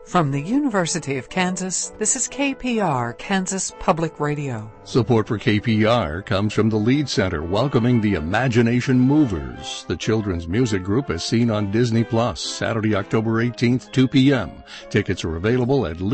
From the University of Kansas, this is KPR, Kansas Public Radio. Support for KPR comes from the Lead Center, welcoming the Imagination Movers. The children's music group is seen on Disney Plus, Saturday, October 18th, 2 p.m. Tickets are available at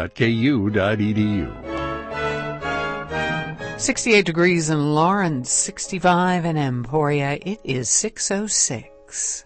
lead.ku.edu. 68 degrees in Lawrence, 65 in Emporia. It is 6:06.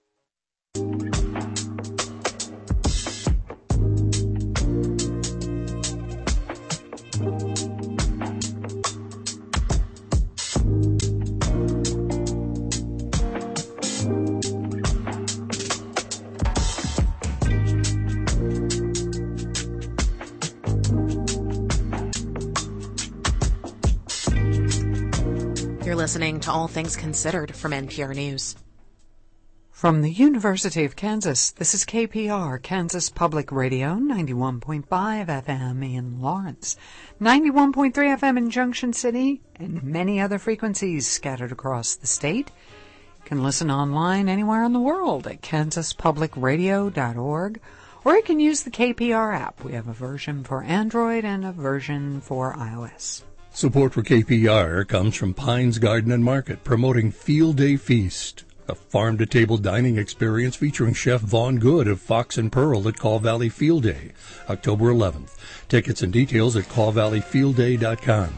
You're listening to All Things Considered from NPR News. From the University of Kansas, this is KPR, Kansas Public Radio, 91.5 FM in Lawrence, 91.3 FM in Junction City, and many other frequencies scattered across the state. You can listen online anywhere in the world at kansaspublicradio.org, or you can use the KPR app. We have a version for Android and a version for iOS. Support for KPR comes from Pines Garden and Market, promoting Field Day Feast, a farm-to-table dining experience featuring Chef Vaughn Good of Fox and Pearl at Kaw Valley Field Day, October 11th. Tickets and details at kawvalleyfieldday.com.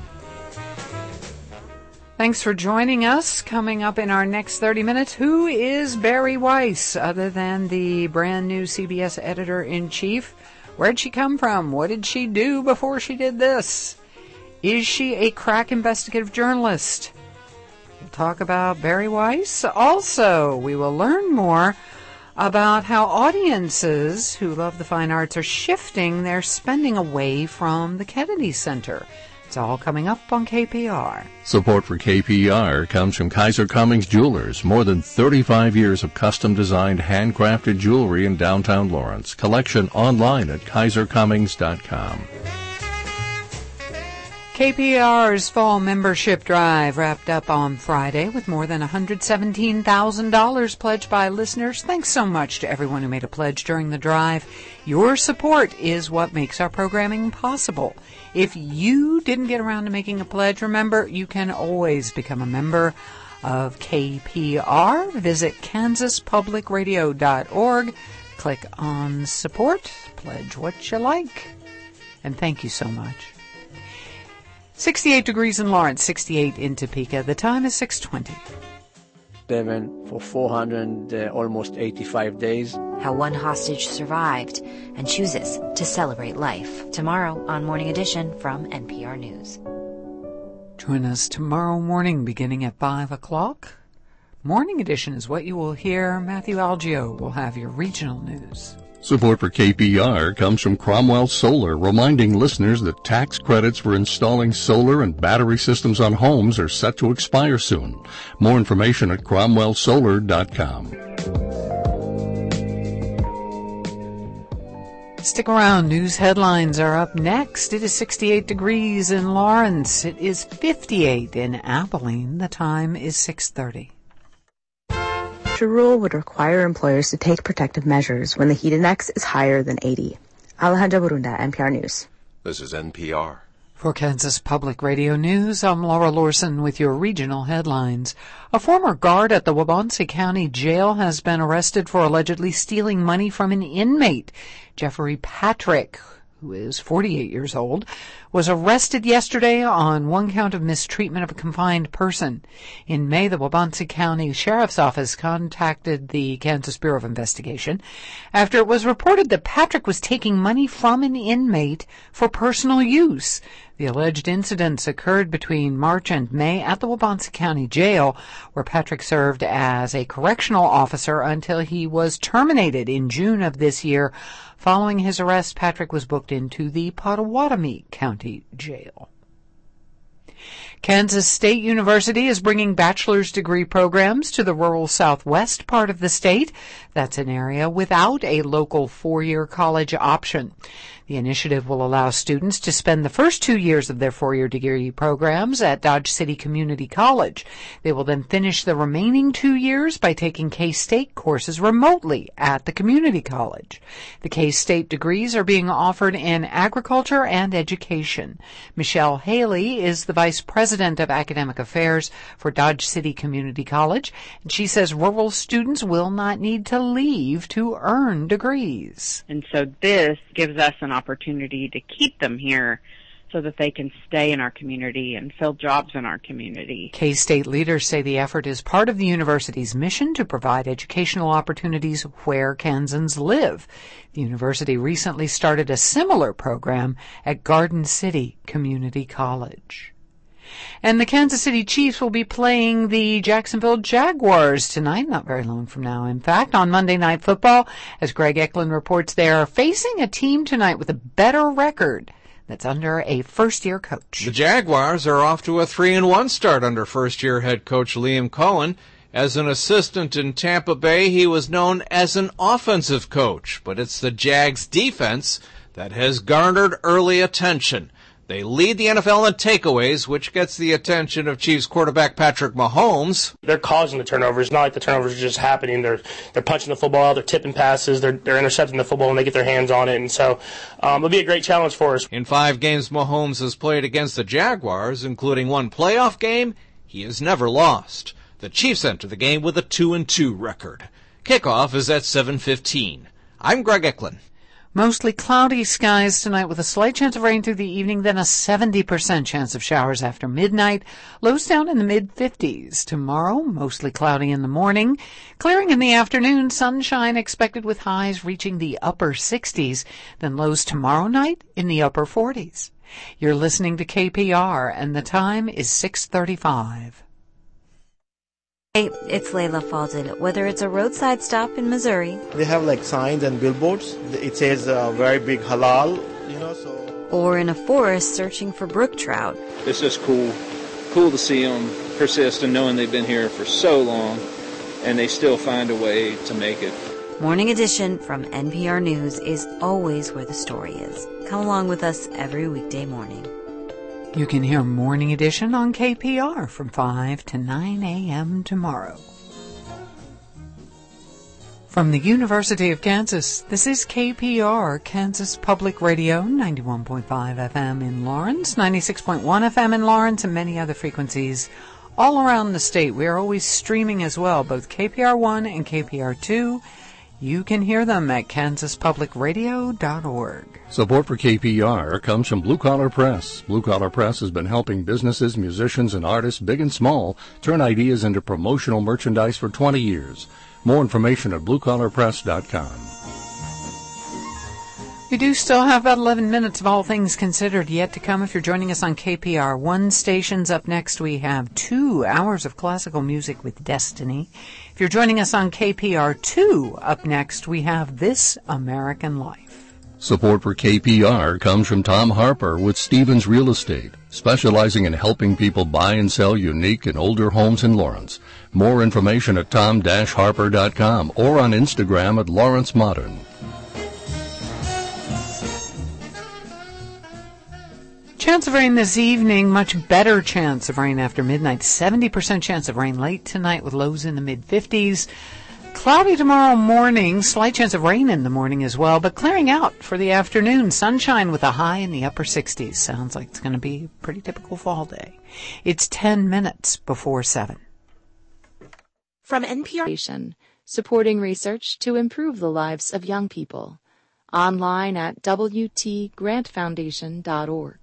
Thanks for joining us. Coming up in our next 30 minutes, who is Bari Weiss, other than the brand new CBS editor-in-chief? Where'd she come from? What did she do before she did this? Is she a crack investigative journalist? We'll talk about Bari Weiss. Also, we will learn more about how audiences who love the fine arts are shifting their spending away from the Kennedy Center. It's all coming up on KPR. Support for KPR comes from Kaiser Cummings Jewelers. More than 35 years of custom-designed, handcrafted jewelry in downtown Lawrence. Collection online at kaisercummings.com. KPR's fall membership drive wrapped up on Friday with more than $117,000 pledged by listeners. Thanks so much to everyone who made a pledge during the drive. Your support is what makes our programming possible. If you didn't get around to making a pledge, remember, you can always become a member of KPR. Visit kansaspublicradio.org. Click on support, pledge what you like, and thank you so much. 68 degrees in Lawrence, 68 in Topeka. The time is 6:20. For 400, almost 85 days. How one hostage survived and chooses to celebrate life. Tomorrow on Morning Edition from NPR News. Join us tomorrow morning beginning at 5 o'clock. Morning Edition is what you will hear. Matthew Algio will have your regional news. Support for KPR comes from Cromwell Solar, reminding listeners that tax credits for installing solar and battery systems on homes are set to expire soon. More information at cromwellsolar.com. Stick around. News headlines are up next. It is 68 degrees in Lawrence. It is 58 in Abilene. The time is 6:30. The rule would require employers to take protective measures when the heat index is higher than 80. Alejandra Burunda, NPR News. This is NPR. For Kansas Public Radio News, I'm Laura Lorson with your regional headlines. A former guard at the Waubonsee County Jail has been arrested for allegedly stealing money from an inmate. Jeffrey Patrick, who is 48 years old, was arrested yesterday on one count of mistreatment of a confined person. In May, the Waubonsee County Sheriff's Office contacted the Kansas Bureau of Investigation after it was reported that Patrick was taking money from an inmate for personal use. The alleged incidents occurred between March and May at the Waubonsee County Jail, where Patrick served as a correctional officer until he was terminated in June of this year. Following his arrest, Patrick was booked into the Pottawatomie County Jail. Kansas State University is bringing bachelor's degree programs to the rural southwest part of the state. That's an area without a local 4-year college option. The initiative will allow students to spend the first 2 years of their 4-year degree programs at Dodge City Community College. They will then finish the remaining 2 years by taking K-State courses remotely at the community college. The K-State degrees are being offered in agriculture and education. Michelle Haley is the Vice President of Academic Affairs for Dodge City Community College, and she says rural students will not need to leave to earn degrees. And so this gives us an opportunity to keep them here so that they can stay in our community and fill jobs in our community. K-State leaders say the effort is part of the university's mission to provide educational opportunities where Kansans live. The university recently started a similar program at Garden City Community College. And the Kansas City Chiefs will be playing the Jacksonville Jaguars tonight, not very long from now. In fact, on Monday Night Football, as Greg Eklund reports, they are facing a team tonight with a better record that's under a first-year coach. The Jaguars are off to a 3-1 start under first-year head coach Liam Cohen. As an assistant in Tampa Bay, he was known as an offensive coach, but it's the Jags' defense that has garnered early attention. They lead the NFL in takeaways, which gets the attention of Chiefs quarterback Patrick Mahomes. They're causing the turnovers. It's not like the turnovers are just happening. They're punching the football out. They're tipping passes. They're intercepting the football when they get their hands on it. And so it'll be a great challenge for us. In 5 games Mahomes has played against the Jaguars, including 1 playoff game, he has never lost. The Chiefs enter the game with a 2-2 record. Kickoff is at 7:15. I'm Greg Eklund. Mostly cloudy skies tonight with a slight chance of rain through the evening, then a 70% chance of showers after midnight. Lows down in the mid-50s. Tomorrow, mostly cloudy in the morning. Clearing in the afternoon, sunshine expected with highs reaching the upper 60s. Then lows tomorrow night in the upper 40s. You're listening to KPR, and the time is 6:35. Hey, it's Layla Falden. Whether it's a roadside stop in Missouri, they have like signs and billboards. It says very big halal, so. Or in a forest searching for brook trout. It's just cool to see them persist and knowing they've been here for so long and they still find a way to make it. Morning Edition from NPR News is always where the story is. Come along with us every weekday morning. You can hear Morning Edition on KPR from 5 to 9 a.m. tomorrow. From the University of Kansas, this is KPR, Kansas Public Radio, 91.5 FM in Lawrence, 96.1 FM in Lawrence, and many other frequencies all around the state. We are always streaming as well, both KPR1 and KPR2. You can hear them at kansaspublicradio.org. Support for KPR comes from Blue Collar Press. Blue Collar Press has been helping businesses, musicians, and artists, big and small, turn ideas into promotional merchandise for 20 years. More information at bluecollarpress.com. We do still have about 11 minutes of All Things Considered yet to come if you're joining us on KPR. 1 stations up next, we have 2 hours of classical music with Destiny. If you're joining us on KPR2, up next, we have This American Life. Support for KPR comes from Tom Harper with Stevens Real Estate, specializing in helping people buy and sell unique and older homes in Lawrence. More information at tom-harper.com or on Instagram at Lawrence Modern. Chance of rain this evening, much better chance of rain after midnight. 70% chance of rain late tonight with lows in the mid-50s. Cloudy tomorrow morning, slight chance of rain in the morning as well, but clearing out for the afternoon. Sunshine with a high in the upper 60s. Sounds like it's going to be a pretty typical fall day. It's 10 minutes before 7. From NPR, supporting research to improve the lives of young people. Online at wtgrantfoundation.org.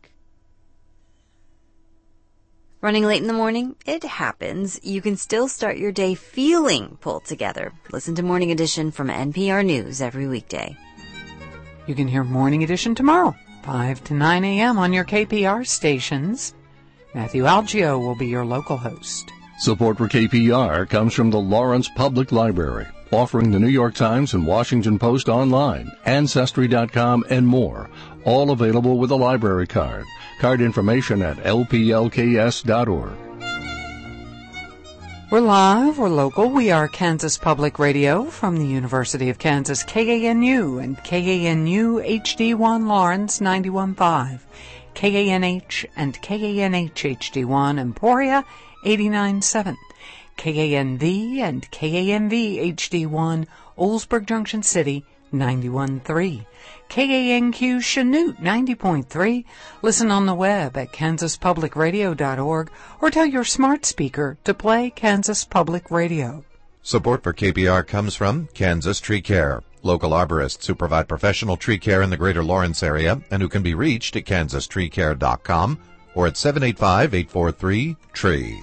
Running late in the morning? It happens. You can still start your day feeling pulled together. Listen to Morning Edition from NPR News every weekday. You can hear Morning Edition tomorrow, 5 to 9 a.m. on your KPR stations. Matthew Algio will be your local host. Support for KPR comes from the Lawrence Public Library, offering the New York Times and Washington Post online, Ancestry.com, and more, all available with a library card. Card information at lplks.org. We're live, we're local, we are Kansas Public Radio from the University of Kansas, KANU and KANU HD1 Lawrence 91.5, KANH and KANH HD1 Emporia 89.7, KANV and KANV HD1 Oldsburg Junction City 91.3, KANQ Chanute 90.3. Listen on the web at kansaspublicradio.org or tell your smart speaker to play Kansas Public Radio. Support for KPR comes from Kansas Tree Care, local arborists who provide professional tree care in the greater Lawrence area and who can be reached at kansastreecare.com or at 785-843-TREE.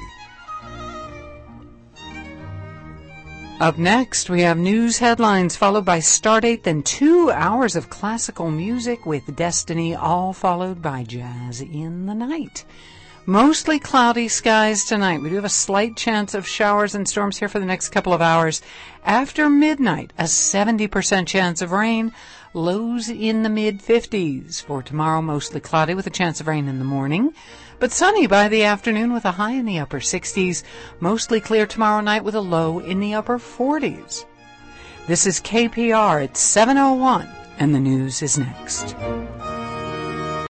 Up next, we have news headlines followed by Stardate, then 2 hours of classical music with Destiny, all followed by Jazz in the Night. Mostly cloudy skies tonight. We do have a slight chance of showers and storms here for the next couple of hours. After midnight, a 70% chance of rain. Lows in the mid-50s. For tomorrow, mostly cloudy with a chance of rain in the morning, but sunny by the afternoon with a high in the upper 60s. Mostly clear tomorrow night with a low in the upper 40s. This is KPR at 7:01, and the news is next.